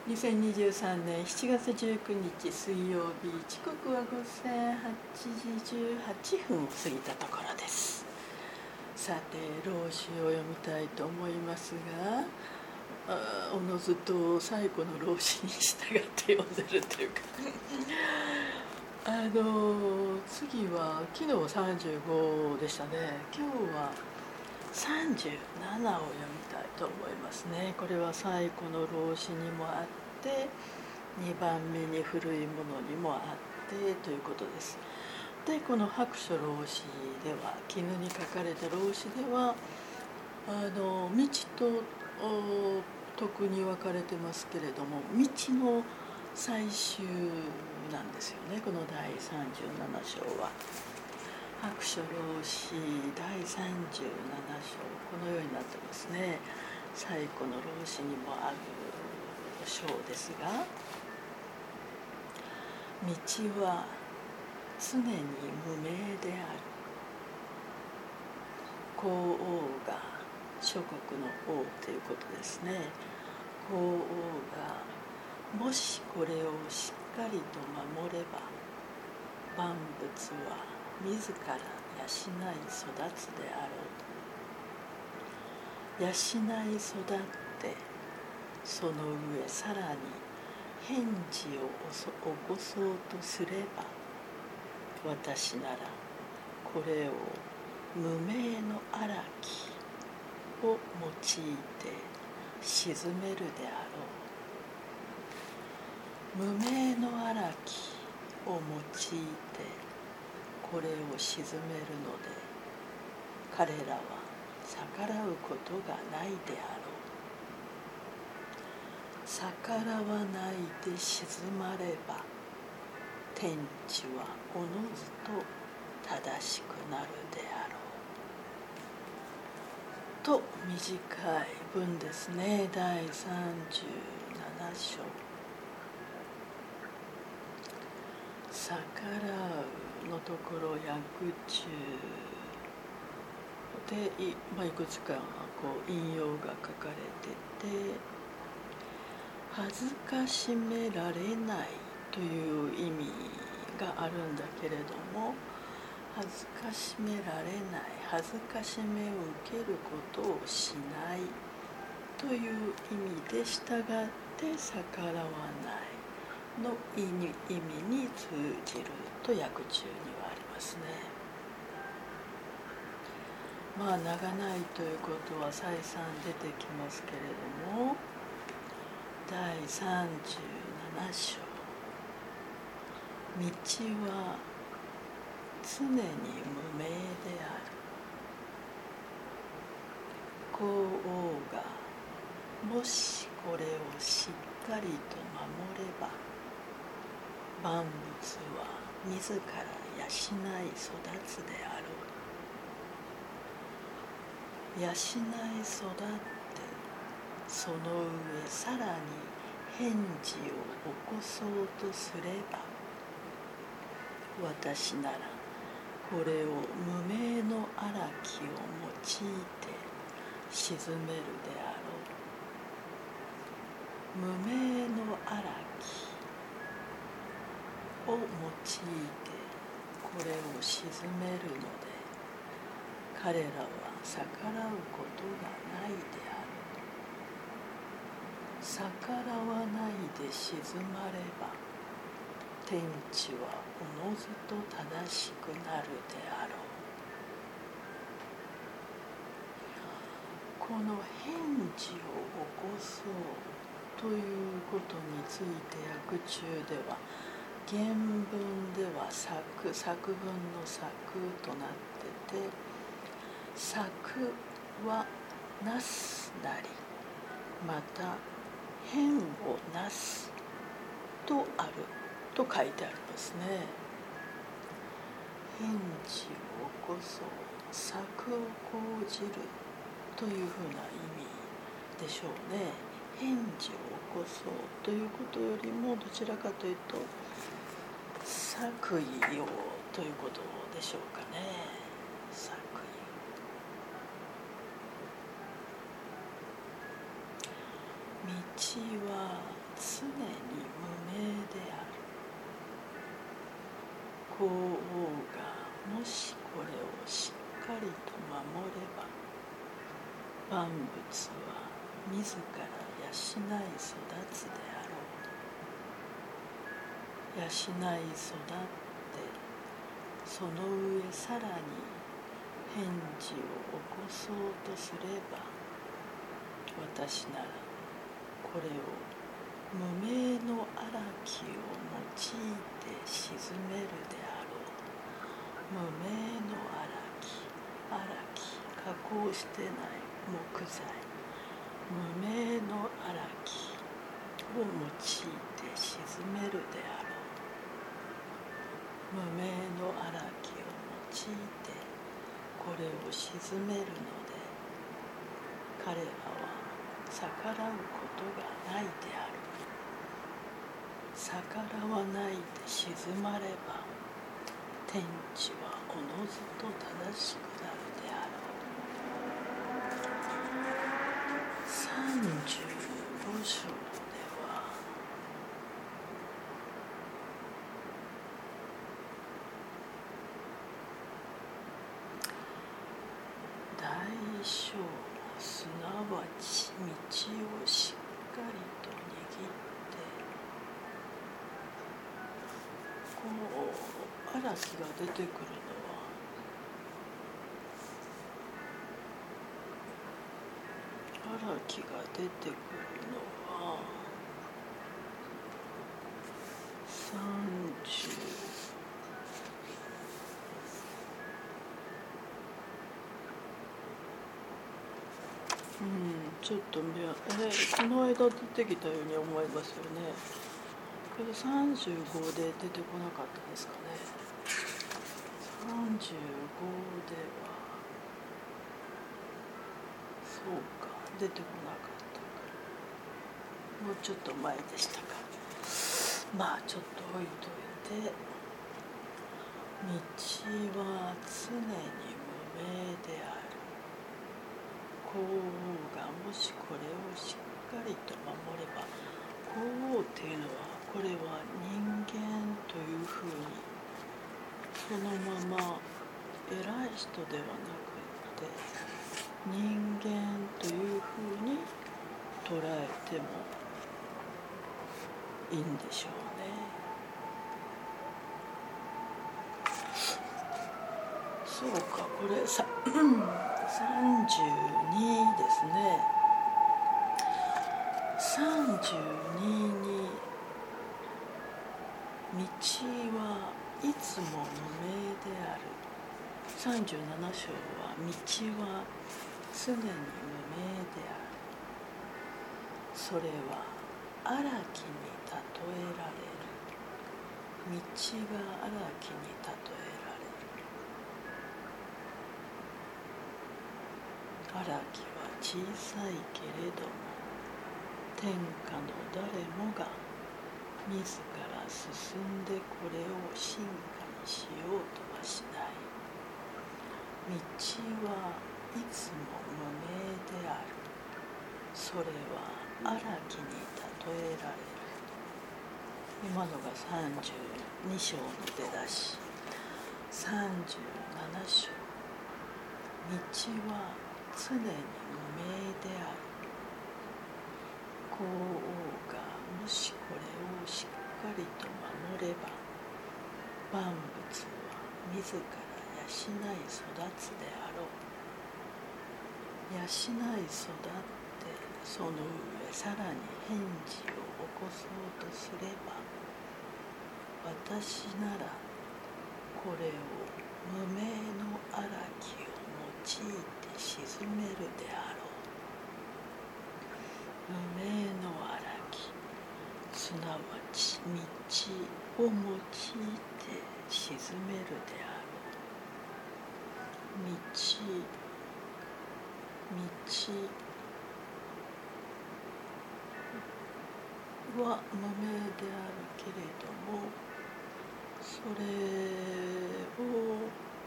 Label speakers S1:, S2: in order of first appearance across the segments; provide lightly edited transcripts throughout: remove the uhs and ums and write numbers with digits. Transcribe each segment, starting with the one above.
S1: 2023年7月19日水曜日、時刻は午前8時18分を過ぎたところです。さて、老子を読みたいと思いますが、おのずと最古の老子に従って読んでるというか次は昨日35でしたね。今日は37を読みたいと思いますね。これは最古の老子にもあって2番目に古いものにもあってということです。で、この白書老子では、絹に書かれた老子では道と徳に分かれてますけれども、道の最終なんですよね、この第37章は。白書老子第37章、このようになってますね。最古の老子にもある章ですが、道は常に無名である。皇王が諸国の王ということですね。皇王がもしこれをしっかりと守れば、万物は自ら養い育つであろう。養い育ってその上さらに返事を起こそうとすれば、私ならこれを無名の荒木を用いて鎮めるであろう。無名の荒木を用いてこれを鎮めるので、彼らは逆らうことがないであろう。逆らわないで鎮まれば、天地はおのずと正しくなるであろう。と短い文ですね。第37章。逆らうのところ訳中でいくつか引用が書かれてて、恥ずかしめられないという意味があるんだけれども、恥ずかしめられない、恥ずかしめを受けることをしないという意味で、従って逆らわないの意味に通じると訳中にはありますね。長ないということは再三出てきますけれども、第37章、道は常に無名である。皇王がもしこれをしっかりと守れば、万物は自ら養い育つであろう。養い育ってその上さらに返事を起こそうとすれば、私ならこれを無名の荒木を用いて鎮めるであろう。無名の荒木を用いてこれを鎮めるので、彼らは逆らうことがないである。逆らわないで鎮まれば、天地はおのずと正しくなるであろう。この返事を起こそうということについて訳中では、原文では作文の作となってて、作はなすなり、また返をなすとあると書いてありますね。返事を起こそう、作を講じるというふうな意味でしょうね。返事を起こそうということよりも、どちらかというと作為をということでしょうかね。作為。道は常皇后がもしこれをしっかりと守れば、万物は自ら養い育つであろう。養い育ってその上さらに返事を起こそうとすれば、私ならこれを無名の荒木を用いて沈めるであろう。無名の荒木、加工してない木材、無名の荒木を用いて沈めるであろう。無名の荒木を用いてこれを沈めるので、彼らは逆らうことがないである。逆らわないで沈まれば、天地はおのずと正しくなるであろう。35章では、大小すなわち道をしっかりと握ってこう荒木が出てくるのは、荒木が出てくるのはちょっとこの間出てきたように思いますよね。けど35で出てこなかったですかね。35ではそうか、出てこなかったか。もうちょっと前でしたか。まあちょっと置いといて、道は常に無名である。皇后がもしこれをしっかりと守れば、皇后っていうのは、これは人間というふうにそのまま偉い人ではなくって人間というふうに捉えてもいいんでしょうね。そうか、これ32ですね。32に道はいつも無名である。37章は道は常に無名である。それは荒木に例えられる。道が荒木に例えられる。荒木は小さいけれども、天下の誰もが自ら進んでこれを進化にしようとはしない。道はいつも無名である。それは荒木に例えられる。今のが32章の出だし。37章、道は常に無名である。皇后がもしこれをしっかりと守れば、万物は自ら養い育つであろう。養い育ってその上さらに返事を起こそうとすれば、私ならこれを無名の荒木を用いて沈めるであろう。無名の荒木、すなわち道を用いて沈めるであろう。道は無名であるけれども、それを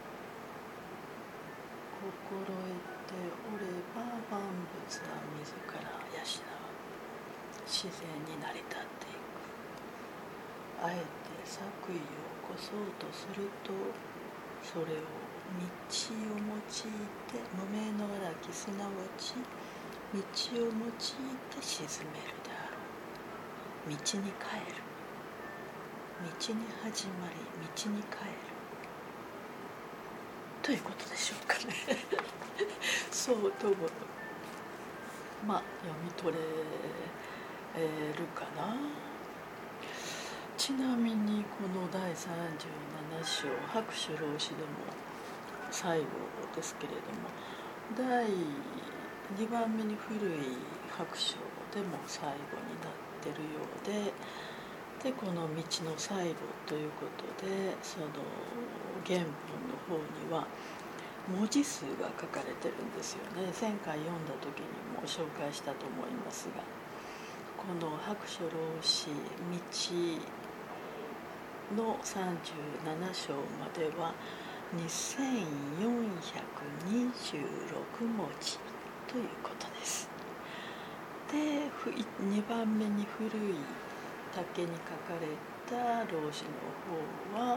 S1: 心得ておれば、万物は自ら養う。自然に成り立っていく。あえて作為を起こそうとすると、それを道を用いて無名の荒き、すなわち道を用いて沈めるであろう。道に帰る。道に始まり、道に帰る。ということでしょうかね。そうとも読み取れるかな。ちなみにこの第37章白書老子でも最後ですけれども、第2番目に古い白書でも最後になっているようで、この道の最後ということで、その原本の方には文字数が書かれてるんですよね。前回読んだ時にも紹介したと思いますが、この白書老子道の37章までは2426文字ということです。で、2番目に古い竹に書かれた老子の方は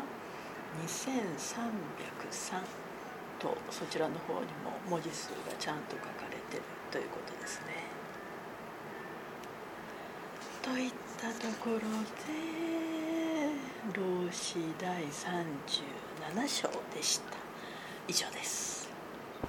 S1: 2303と、そちらの方にも文字数がちゃんと書かれているということですね。といったところで老子第37章でした。以上です。